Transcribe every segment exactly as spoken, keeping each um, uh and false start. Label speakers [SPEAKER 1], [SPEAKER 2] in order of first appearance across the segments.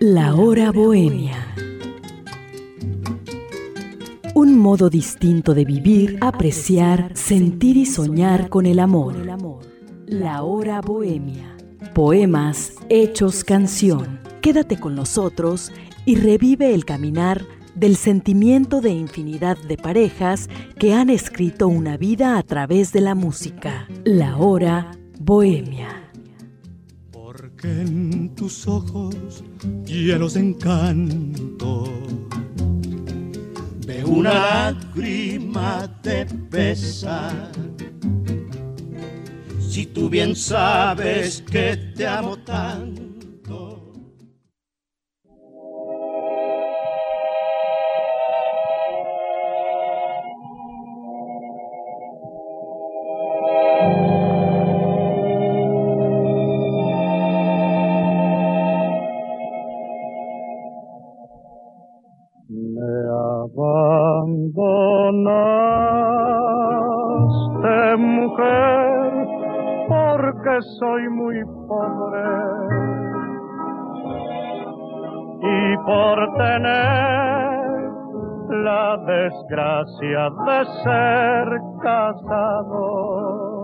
[SPEAKER 1] La hora bohemia. Un modo distinto de vivir, apreciar, sentir y soñar con el amor. La hora bohemia. Poemas hechos canción. Quédate con nosotros y revive el caminar del sentimiento de infinidad de parejas que han escrito una vida a través de la música. La hora bohemia.
[SPEAKER 2] Porque en tus ojos llenos de encanto veo una lágrima de pesar. Si tú bien sabes que te amo tanto.
[SPEAKER 3] Abandonaste, mujer, porque soy muy pobre y por tener la desgracia de ser casado.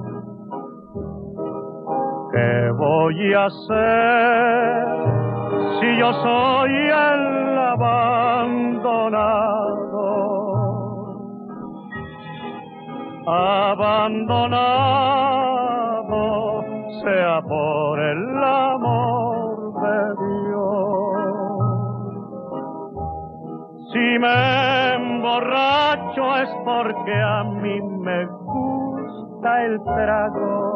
[SPEAKER 3] ¿Qué voy a hacer si yo soy el abandonado? Abandonado sea por el amor de Dios. Si me emborracho es porque a mí me gusta el trago.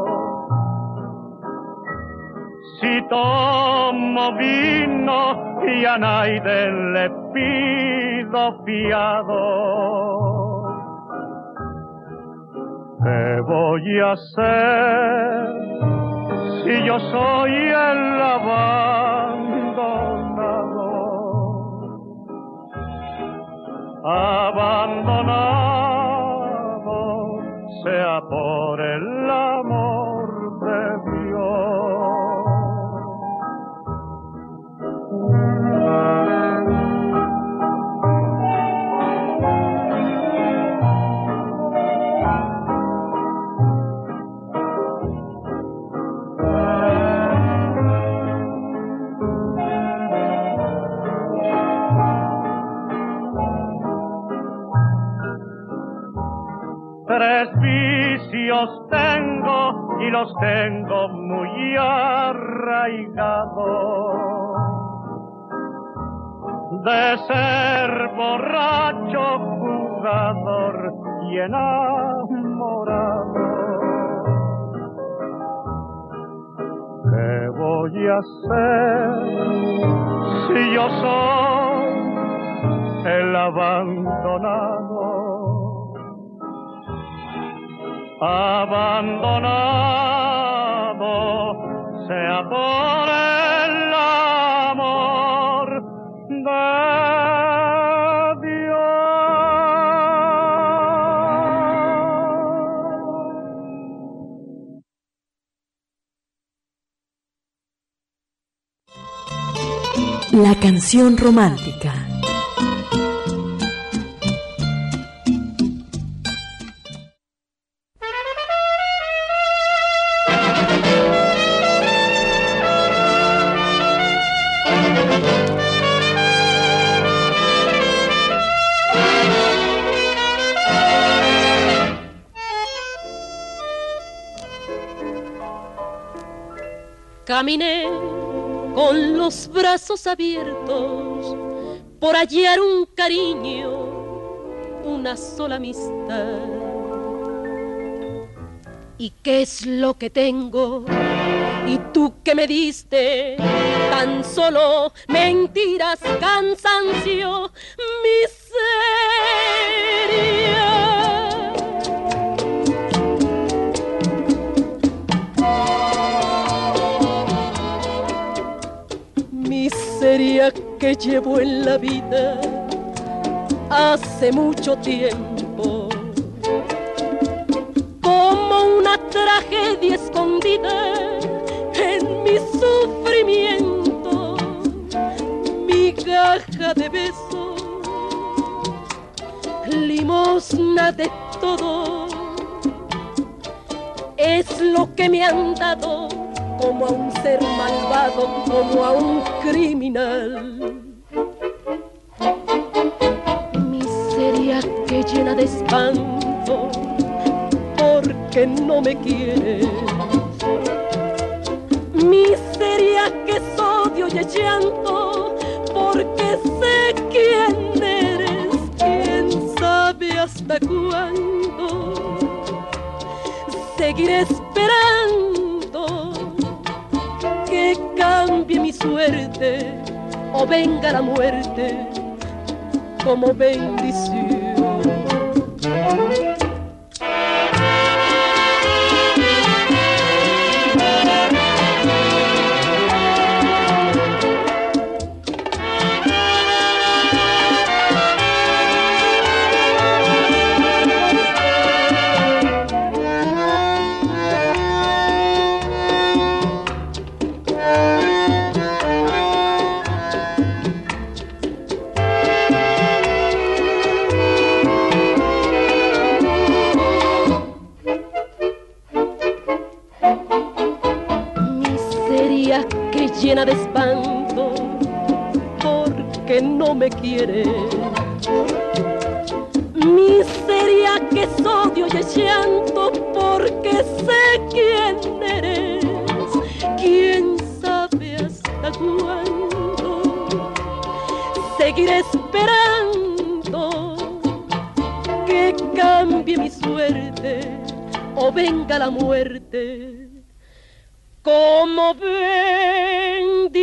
[SPEAKER 3] Si tomo vino y a nadie le pido fiado. ¿Qué voy a hacer si yo soy el abandonado? Abandonado sea por el amor de Dios. Tres vicios tengo y los tengo muy arraigados. De ser borracho, jugador y enamorado. ¿Qué voy a hacer si yo soy el abandonado? Abandonado sea por el amor de Dios.
[SPEAKER 1] La canción romántica.
[SPEAKER 4] Caminé con los brazos abiertos por hallar un cariño, una sola amistad. ¿Y qué es lo que tengo? ¿Y tú qué me diste? Tan solo mentiras, cansancio, miseria. Miseria que llevo en la vida hace mucho tiempo, como una tragedia escondida en mi sufrimiento. llena de todo. Es lo que me han dado, como a un ser malvado, como a un criminal. Miseria que llena de espanto, porque no me quieres. Miseria que es odio y llanto, porque sé quién eres. Quién sabe hasta cuándo seguiré esperando que cambie mi suerte o venga la muerte como bendición. Llena de espanto, porque no me quieres. Miseria que es odio y es llanto, porque sé quién eres. Quién sabe hasta cuándo seguiré esperando que cambie mi suerte o venga la muerte como bendición.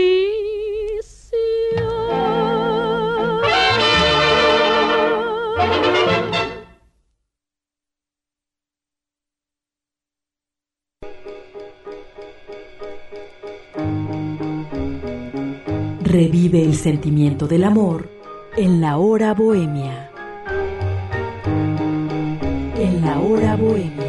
[SPEAKER 1] Revive el sentimiento del amor en la hora bohemia. En la hora bohemia.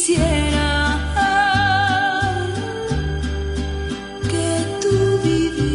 [SPEAKER 5] Quisiera que tú vivieras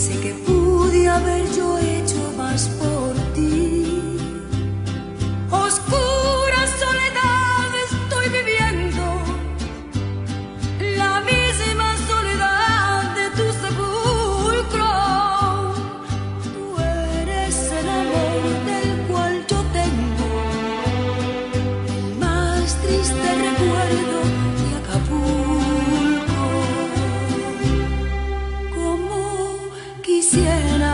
[SPEAKER 5] Sé que pude haber yo hecho más por ti. Oscura soledad estoy viviendo, la misma soledad de tu sepulcro. Tú eres el amor del cual yo tengo el más triste recuerdo de Acapulco. Como quisiera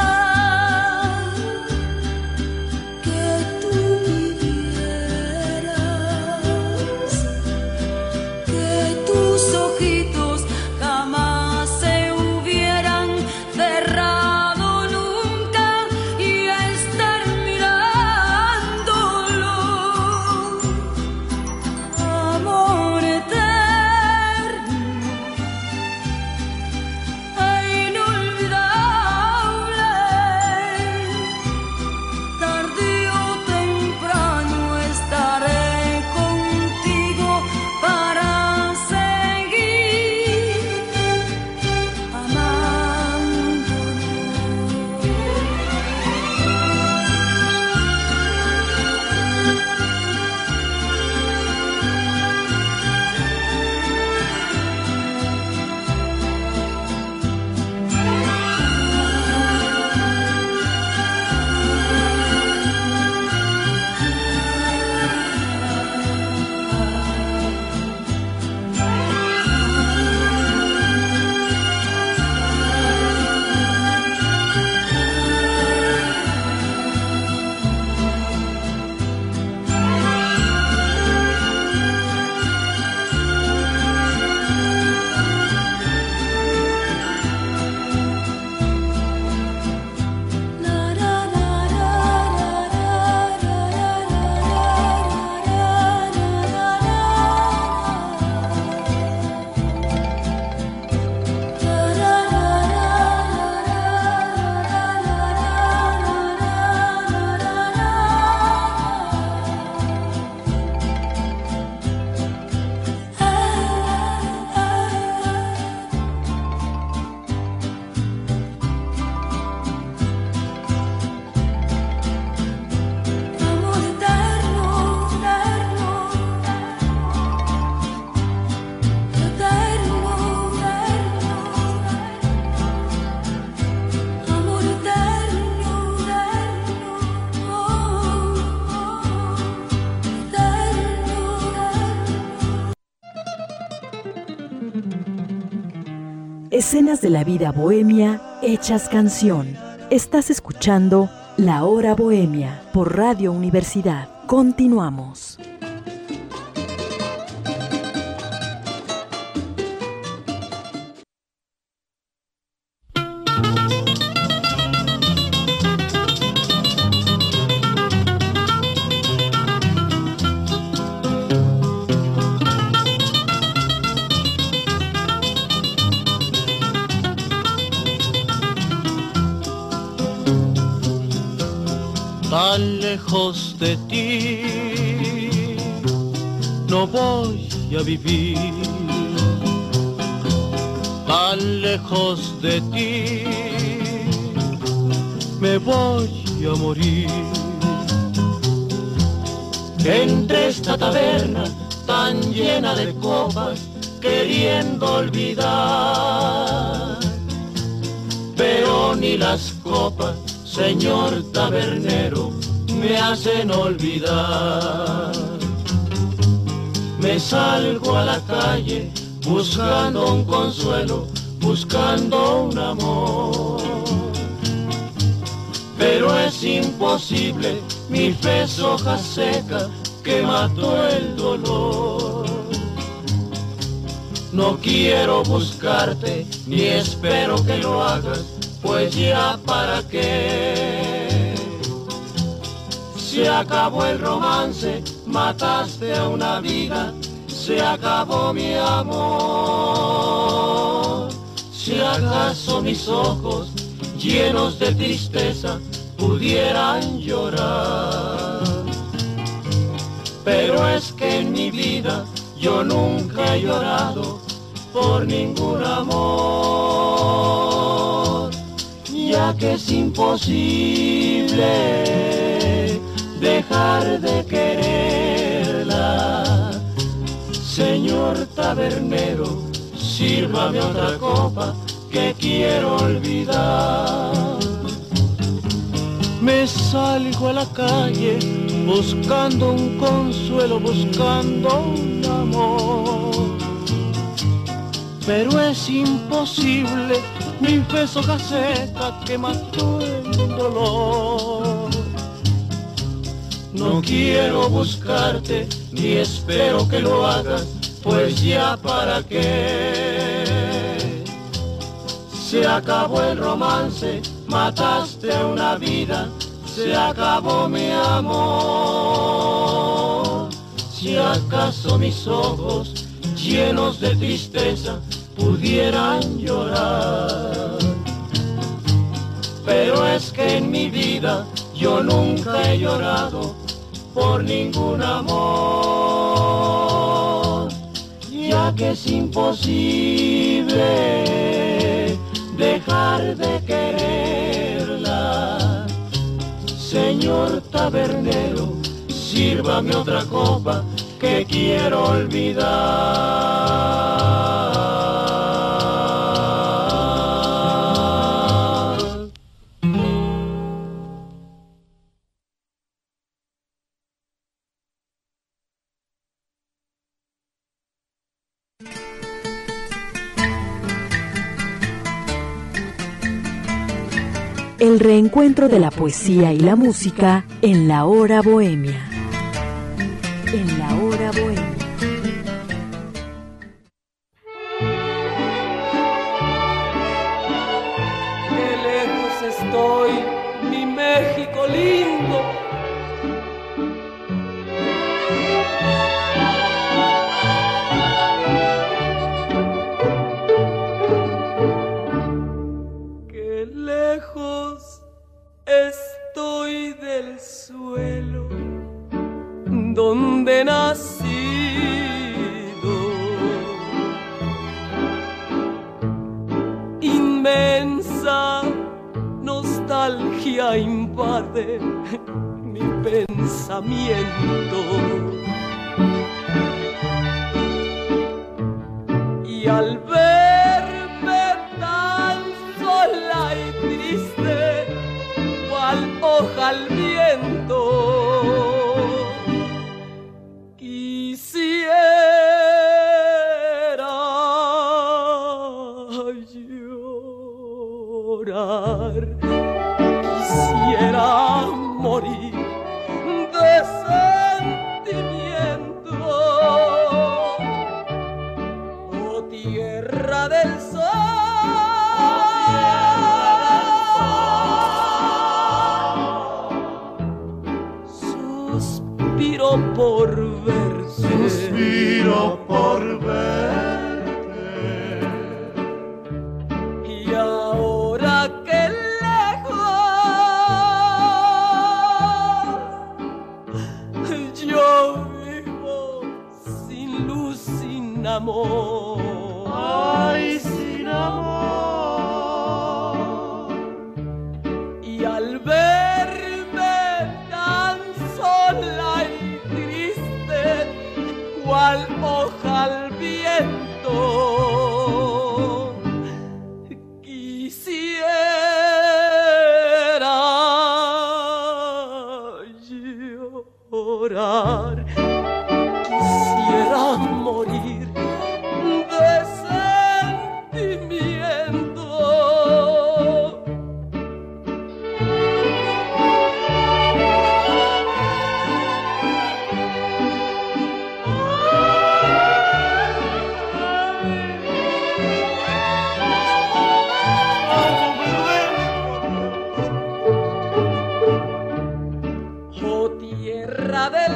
[SPEAKER 1] Escenas de la vida bohemia hechas canción. Estás escuchando La Hora Bohemia por Radio Universidad. Continuamos.
[SPEAKER 2] Tan lejos de ti no voy a vivir, tan lejos de ti me voy a morir. Entre esta taberna tan llena de copas, queriendo olvidar, pero ni las copas, señor tabernero, me hacen olvidar. Me salgo a la calle buscando un consuelo, buscando un amor, pero es imposible, mi fe es hoja seca que mató el dolor. No quiero buscarte, ni espero que lo hagas, pues ya para qué. Se acabó el romance, mataste a una vida, se acabó mi amor. Si acaso mis ojos, llenos de tristeza, pudieran llorar, pero es que en mi vida yo nunca he llorado por ningún amor. ya que es imposible dejar de quererla. Señor tabernero, sírvame otra copa que quiero olvidar. Me salgo a la calle buscando un consuelo, buscando un amor, pero es imposible, mi beso gaceta que mató el dolor. No quiero buscarte, ni espero que lo hagas, pues ya para qué. Se acabó el romance, mataste una vida, se acabó mi amor. Si acaso mis ojos, llenos de tristeza, pudieran llorar, pero es que en mi vida yo nunca he llorado por ningún amor, ya que es imposible dejar de quererla. Señor tabernero, sírvame otra copa que quiero olvidar.
[SPEAKER 1] El reencuentro de la poesía y la música en la hora bohemia. En la hora bohemia.
[SPEAKER 6] Qué lejos estoy, mi México lindo. Qué lejos estoy del suelo donde nacido. Inmensa nostalgia invade mi pensamiento, y al verme tan sola y triste, cual hoja al viento, quisiera llorar, quisiera morir de sentimiento. Oh tierra del sol, suspiro por verte,
[SPEAKER 2] Suspiro por verte,
[SPEAKER 6] y ahora que lejos yo vivo sin luz, sin amor.
[SPEAKER 2] ay, sin amor.
[SPEAKER 6] Y al verme tan sola y triste, cual hoja al viento, quisiera llorar, quisiera morir de sentimiento. Oh tierra del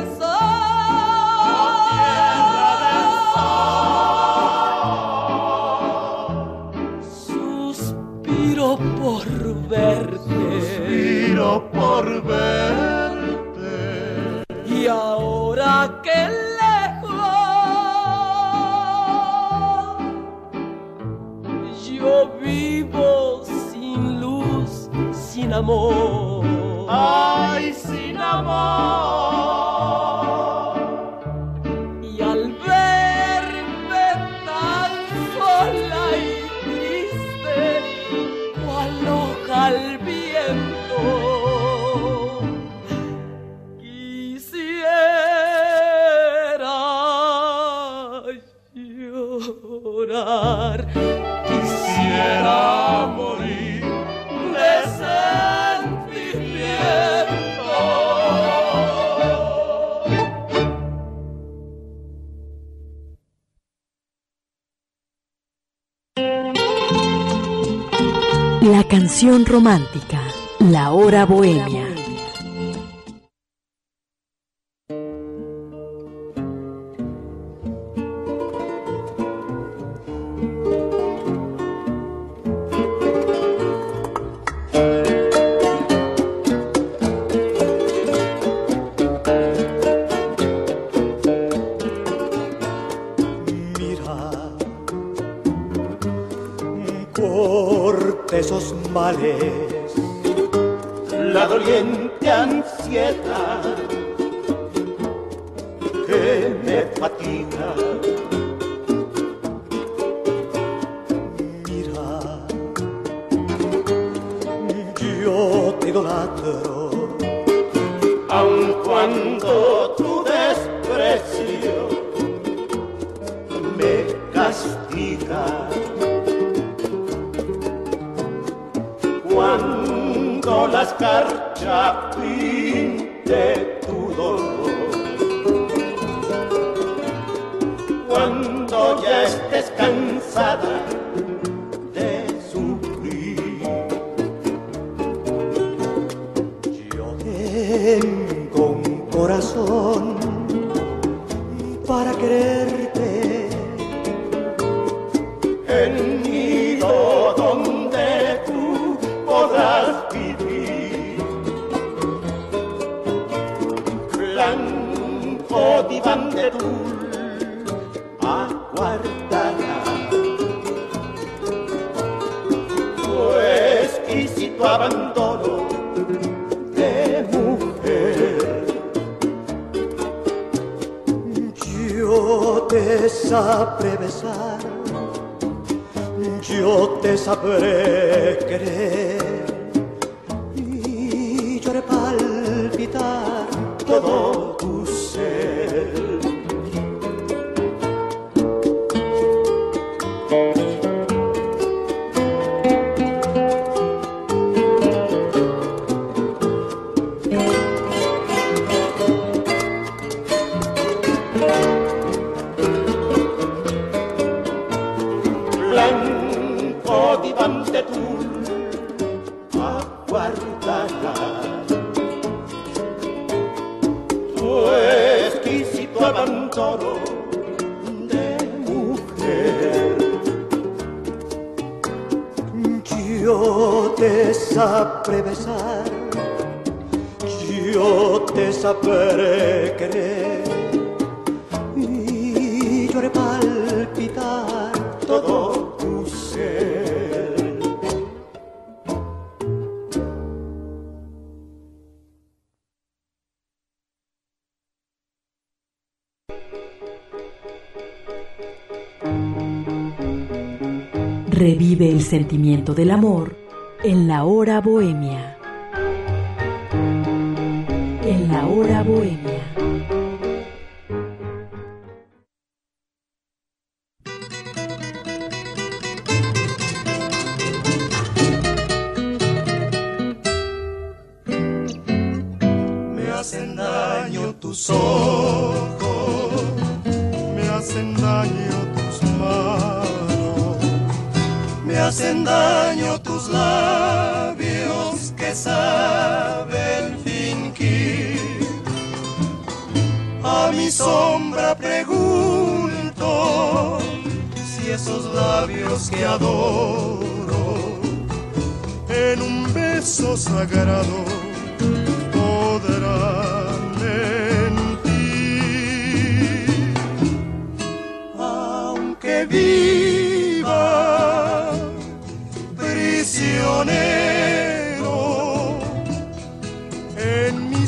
[SPEAKER 6] sol, suspiro por verte,
[SPEAKER 2] Suspiro por verte,
[SPEAKER 6] y ahora que lejos yo vivo sin luz, sin amor.
[SPEAKER 2] Ay, sin amor.
[SPEAKER 6] Y al verme tan sola y triste, cual hoja al viento, quisiera llorar,
[SPEAKER 2] Quisiera morir de sentimiento.
[SPEAKER 1] La canción romántica, la hora bohemia.
[SPEAKER 7] Esos males,
[SPEAKER 2] La doliente ansiedad
[SPEAKER 7] que me fatiga. Mira, yo te idolatro,
[SPEAKER 2] aun cuando tu desprecio
[SPEAKER 7] me castiga.
[SPEAKER 2] Cuando la escarcha pinte tu dolor, cuando ya estés cansada
[SPEAKER 7] de sufrir, yo tengo un corazón para quererte,
[SPEAKER 2] en nido donde tú podrás vivir, blanco diván de tul
[SPEAKER 7] aguardará
[SPEAKER 2] tu exquisito abandono
[SPEAKER 7] de mujer. Yo te sabré besar, yo te sabré querer y yo haré palpitar todo tu ser.
[SPEAKER 2] Blanco diván de tul aguardará tu exquisito abandono
[SPEAKER 7] De mujer, yo te sabré besar, yo te sabré querer y yo haré palpitar todo tu ser.
[SPEAKER 1] Revive el sentimiento del amor en la hora bohemia. En la hora bohemia.
[SPEAKER 7] Me hacen daño tus ojos, me hacen daño tus manos, me hacen daño tus labios que saben fingir. A mi sombra pregunto si esos labios que adoro en un beso sagrado podrán mentir. Aunque viva prisionero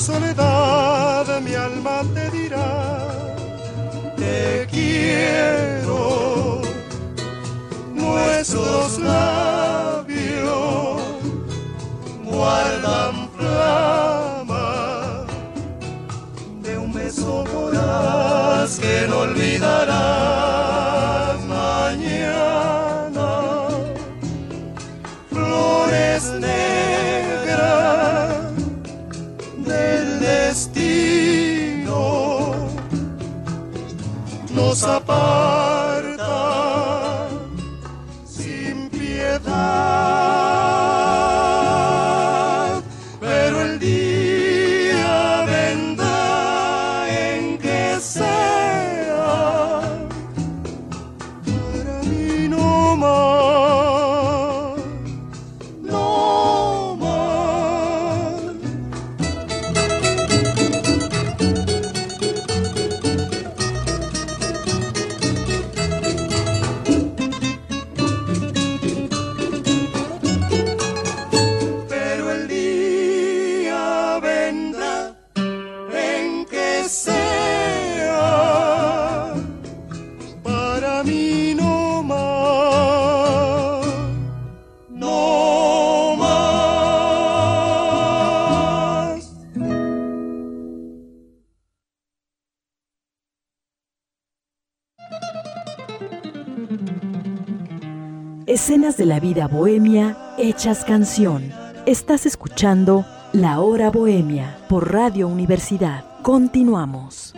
[SPEAKER 7] soledad mi alma te dirá, te quiero. Nuestros labios guardan flama de un beso voraz que no olvidarás mañana. Flores negras del destino nos aparta sin piedad, pero el día vendrá en que sea para mí no más, no más. Pero el día vendrá en que sea para mí no más, no más.
[SPEAKER 1] Escenas de la vida bohemia hechas canción. Estás escuchando La Hora Bohemia por Radio Universidad. Continuamos.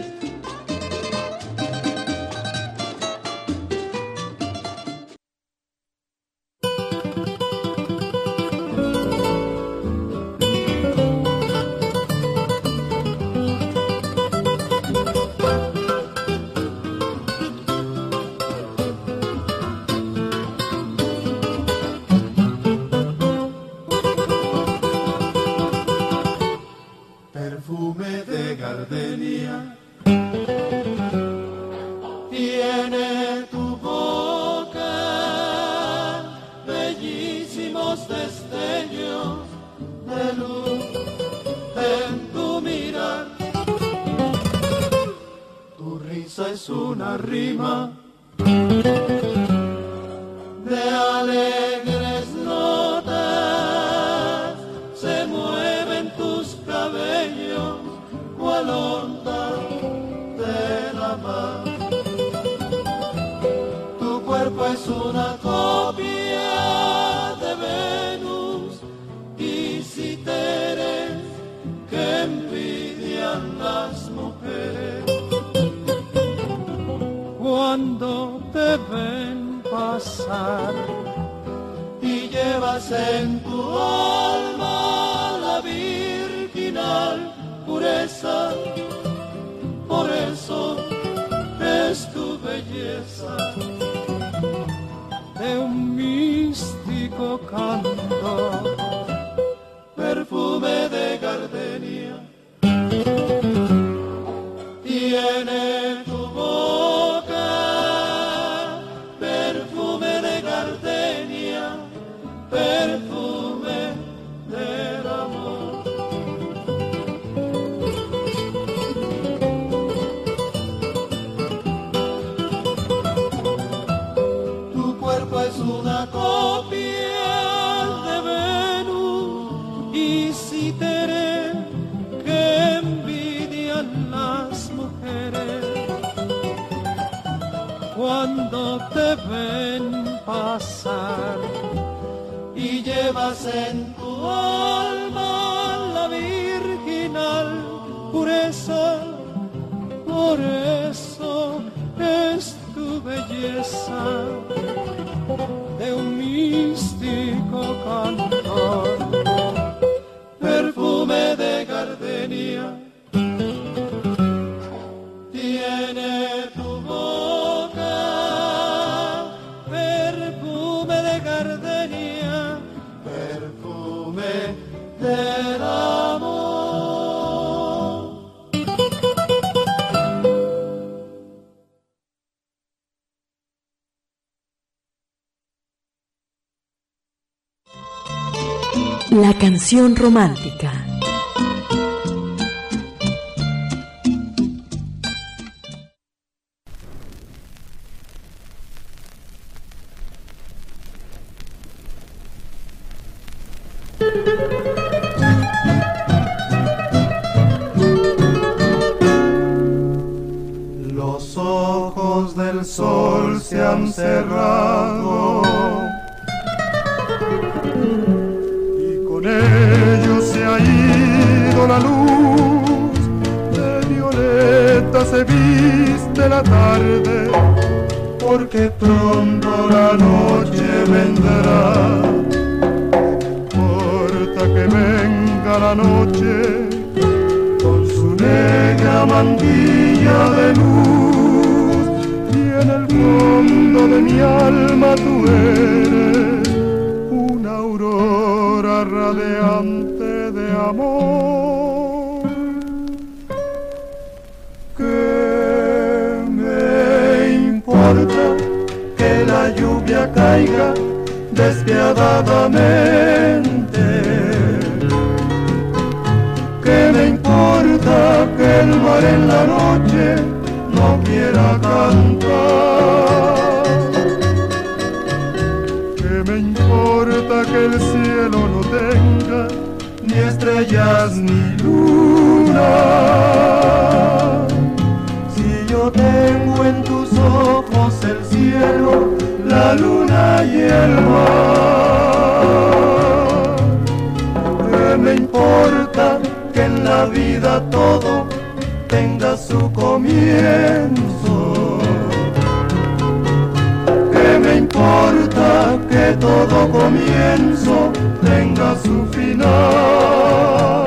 [SPEAKER 2] Perfume de gardenia tiene tu boca, bellísimos destellos de luz en tu mirar. Tu risa es una rima de alegres notas, se mueven tus cabellos cual onda de la mar. Tu cuerpo es una copia de Venus y Citeres que envidian las mujeres. Cuando te ven pasar y llevas en tu alma la virginal pureza, por eso es tu belleza de un místico canto, perfume de gardenia tiene tu boca, perfume de gardenia, perfume del amor. Tu cuerpo es una copia de Venus y Citeres que envidian las mujeres. Cuando te ven pasar y llevas en tu alma la virginal pureza, por eso es tu belleza de un místico cantor, perfume de gardenia tiene tu boca, perfume de gardenia, perfume del amor.
[SPEAKER 1] La canción romántica.
[SPEAKER 7] Los ojos del sol se han cerrado y con ellos se ha ido la luz. De violeta se viste la tarde, porque pronto la noche vendrá. No importa que venga la noche con su negra mantilla de luz, y en el fondo de mi alma tú eres una aurora radiante de amor. ¿Qué me importa que la lluvia caiga despiadadamente? ¿Qué me importa que el mar en la noche no quiera cantar? ¿Qué me importa que el cielo no tenga ni estrellas ni luna? Si yo tengo en tus ojos el cielo, la luna y el mar. ¿Qué me importa que en la vida todo tenga su comienzo? ¿Qué me importa que todo comienzo tenga su final?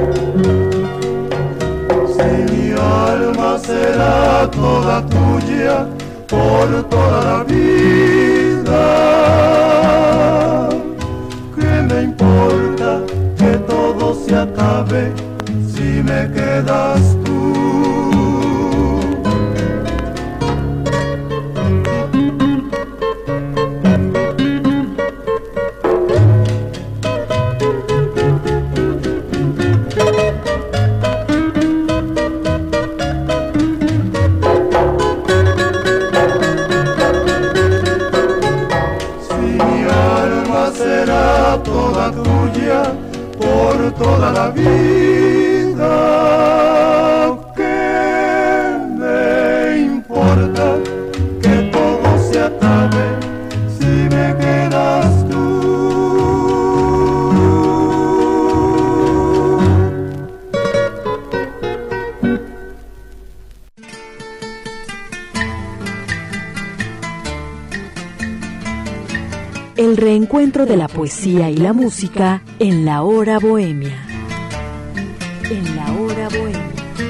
[SPEAKER 7] Si mi alma será toda tuya por toda la vida, ¿qué me importa que todo se acabe si me quedas tú? Toda tuya por toda la vida, ¿qué me importa que todo se acabe si me quedas tú?
[SPEAKER 1] El reencuentro de la poesía y la música en la hora bohemia. En la hora bohemia.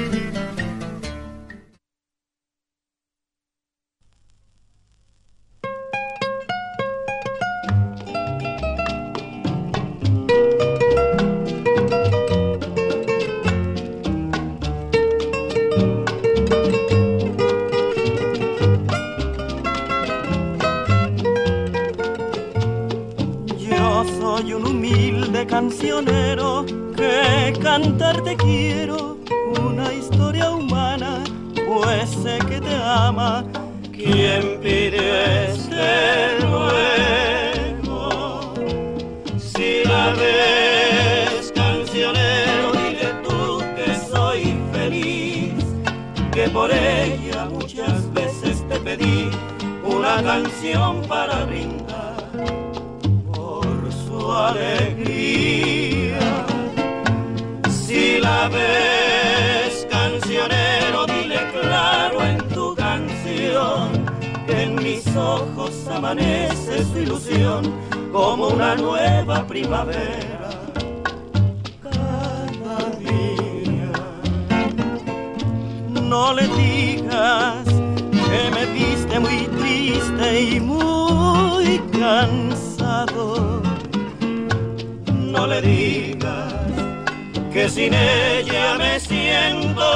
[SPEAKER 6] Cancionero, que cantarte quiero una historia humana, pues sé que te ama quien pide este luego. Si la ves, cancionero, dile tú que soy feliz, que por ella muchas veces te pedí una canción para brindar alegría. Si la ves, cancionero, dile claro en tu canción que en mis ojos amanece su ilusión como una nueva primavera cada día. No le digas que me viste muy triste y muy cansado. No le digas que sin ella me siento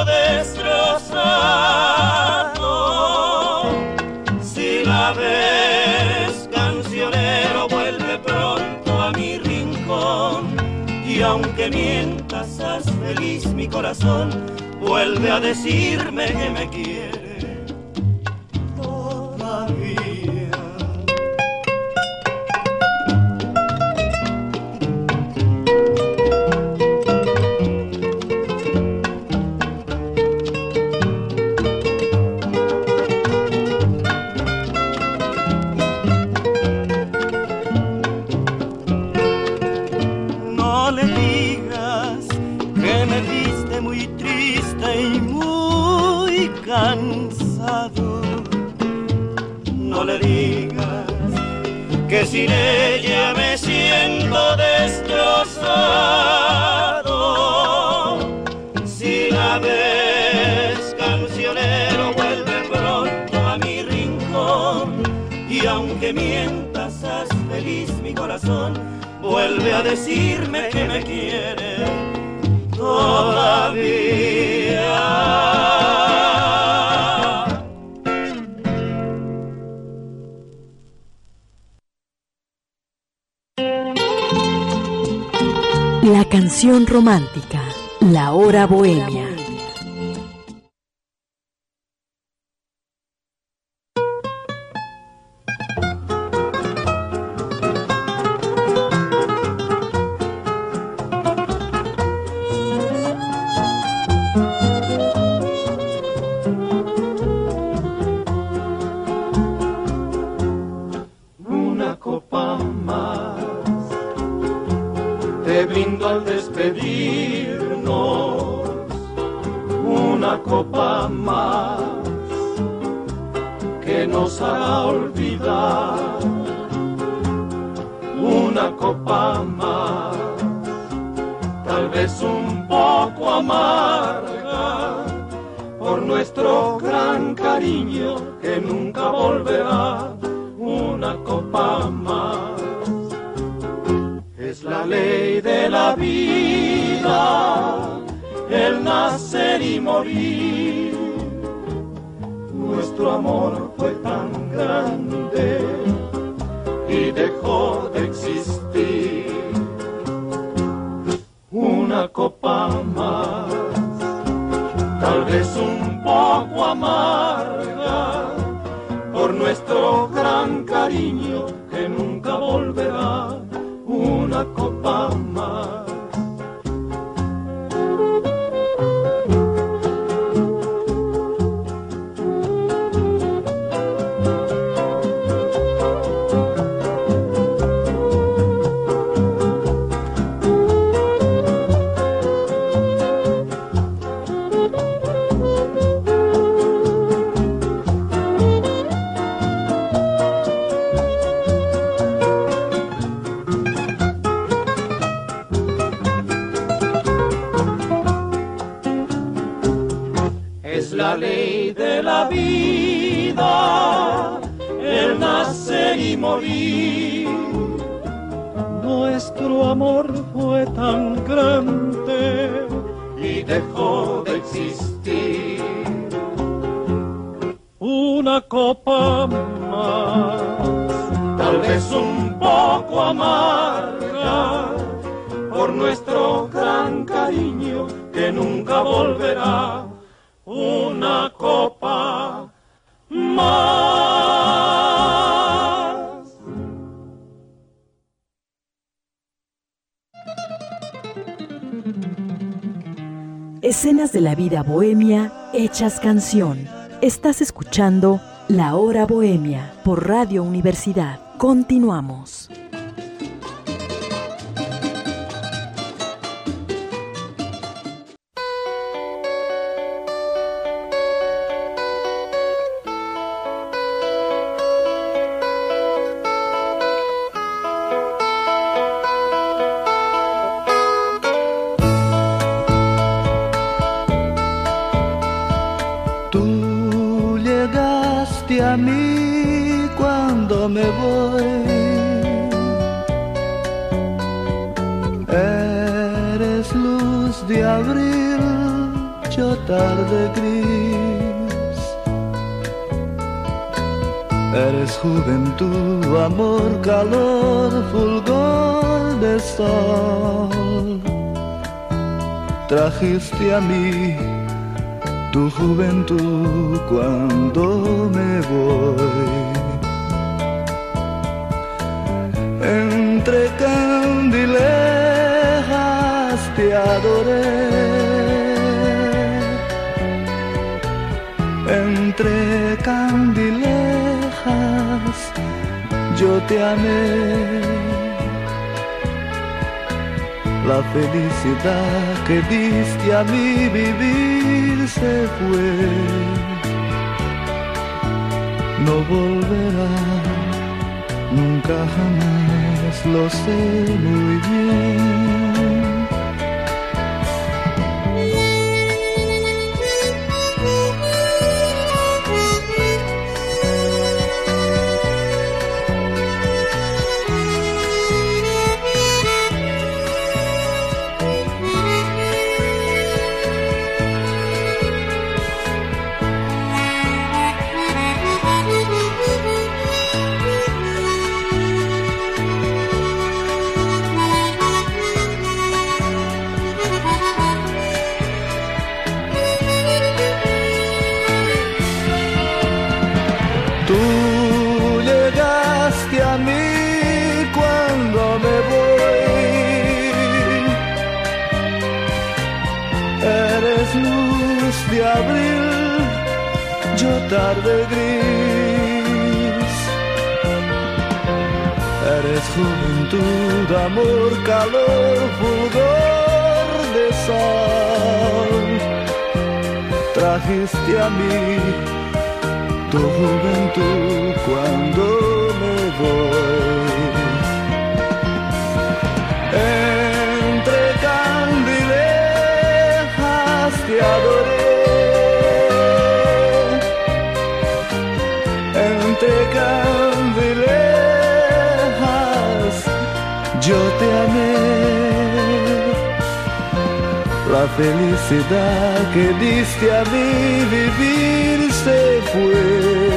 [SPEAKER 6] destrozado. Si la ves, cancionero, vuelve pronto a mi rincón, y aunque mientas, haz feliz mi corazón, vuelve a decirme que me quiere todavía. cansado. No le digas que sin ella me siento destrozado. Si la ves, cancionero, vuelve pronto a mi rincón. Y aunque mientas, haz feliz mi corazón. Vuelve a decirme que me quiere todavía.
[SPEAKER 1] La canción romántica, la hora bohemia.
[SPEAKER 2] Una copa más te brindo al despedirnos, una copa más que nos hará olvidar, una copa más, tal vez un poco amarga, por nuestro gran cariño que nunca volverá, una copa más. Es la ley de la vida, el nacer y morir. Nuestro amor fue tan grande y dejó de existir. Una copa más, tal vez un poco amarga, por nuestro gran cariño que nunca volverá. Una copa más. La ley de la vida, el nacer y morir. Nuestro amor fue tan grande y dejó de existir. Una copa más, tal vez un poco amarga, por nuestro gran cariño que nunca volverá. Una copa más.
[SPEAKER 1] Escenas de la vida bohemia hechas canción. Estás escuchando La Hora Bohemia por Radio Universidad. Continuamos.
[SPEAKER 8] A mí cuando me voy, eres luz de abril, yo tarde gris, eres juventud, amor, calor, fulgor de sol, trajiste a mí tu juventud cuando me voy. Entre candilejas te adoré, entre candilejas yo te amé. La felicidad que diste a mi vivir se fue, no volverá, nunca jamás, lo sé muy bien. De abril, yo tarde gris. Eres juventud, amor, calor, fulgor de sol. Trajiste a mí tu juventud cuando me voy. Entre candilejas te adoré. Entre candilejas yo te amé. La felicidad que diste a mí vivir se fue,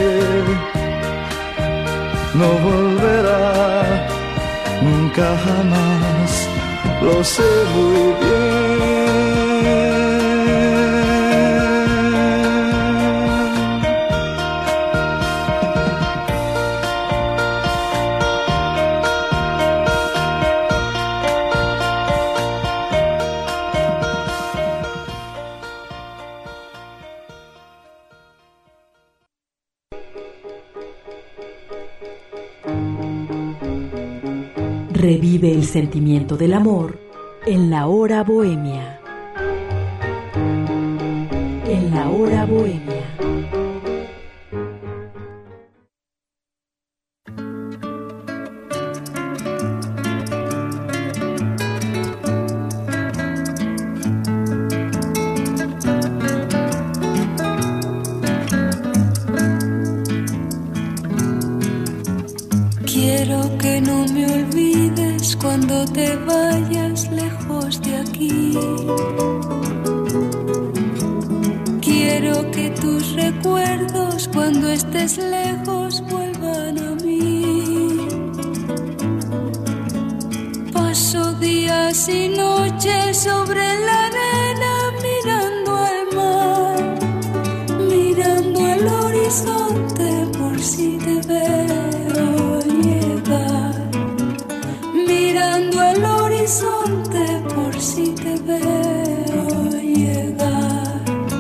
[SPEAKER 8] no volverá, nunca jamás, lo sé muy bien.
[SPEAKER 1] Revive el sentimiento del amor en la hora bohemia. En la hora bohemia.
[SPEAKER 5] Quiero que no me olvides cuando te vayas lejos de aquí. Quiero que tus recuerdos cuando estés lejos vuelvan a mí. Paso días y noches sobre la arena mirando al mar, mirando el horizonte por si te veo llegar, mirando el horizonte por si te veo llegar.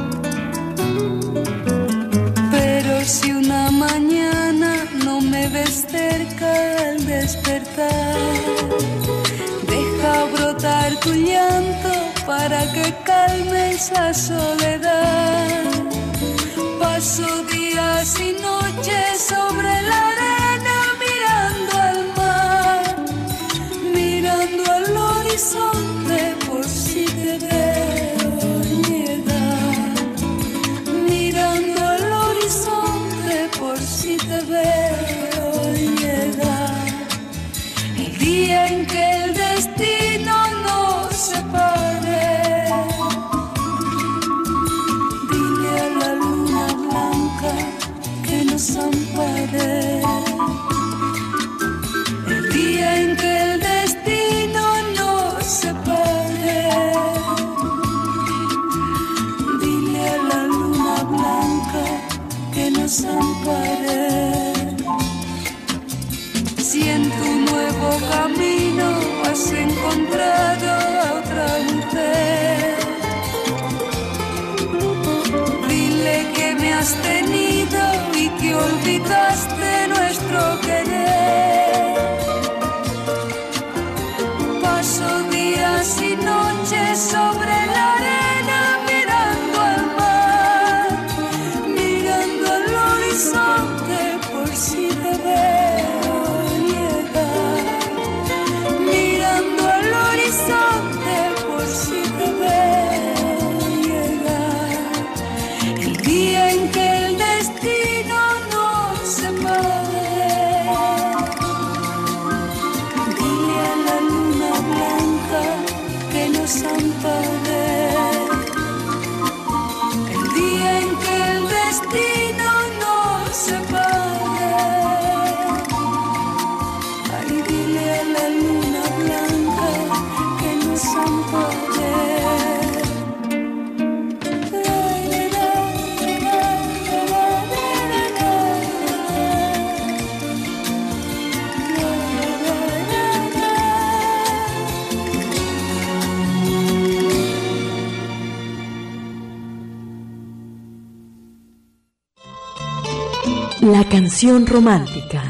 [SPEAKER 5] Pero si una mañana no me ves cerca al despertar, deja brotar tu llanto para que calme esa soledad. Paso días y noches sobre la arena mirando al mar, mirando al horizonte por si te veo llegar, mirando al horizonte por si te veo llegar. El día en que el destino nos separe, dile a la luna blanca que nos ampare.
[SPEAKER 1] La canción romántica.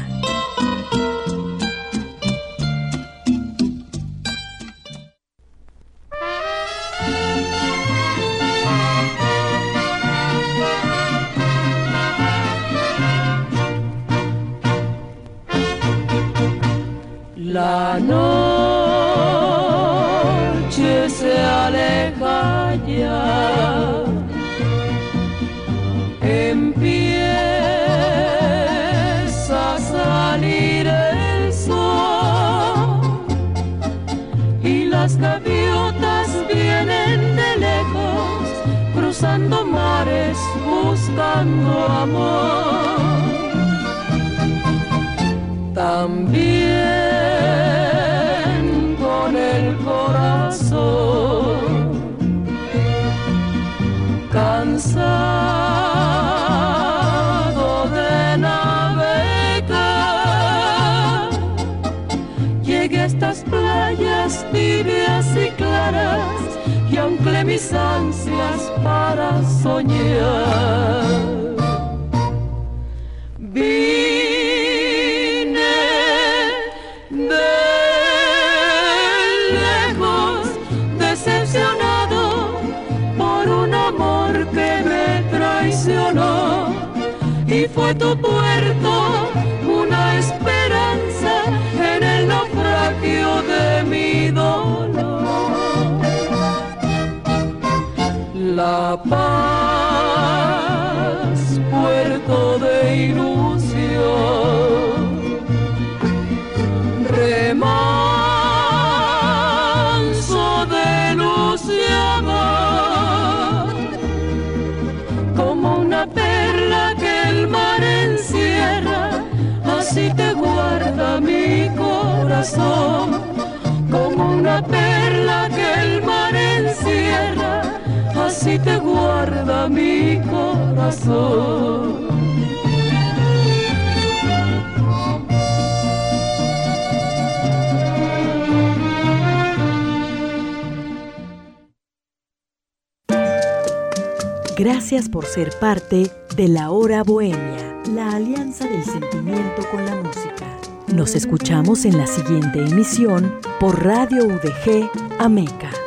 [SPEAKER 4] La noche se aleja ya, empieza a salir el sol y las gaviotas vienen de lejos, cruzando mares, buscando amor. También con el corazón cansado de navegar, llegué a estas playas tibias y claras y anclé mis ansias para soñar. Y fue tu puerto una esperanza en el naufragio de mi dolor. La Paz, puerto de ilusión, remanso de luz y amor, como una perla que el mar encierra, así te guarda mi corazón, como una perla que el mar encierra, así te guarda mi corazón.
[SPEAKER 1] Gracias por ser parte de La Hora Bohemia, la alianza del sentimiento con la música. Nos escuchamos en la siguiente emisión por Radio U D G Ameca.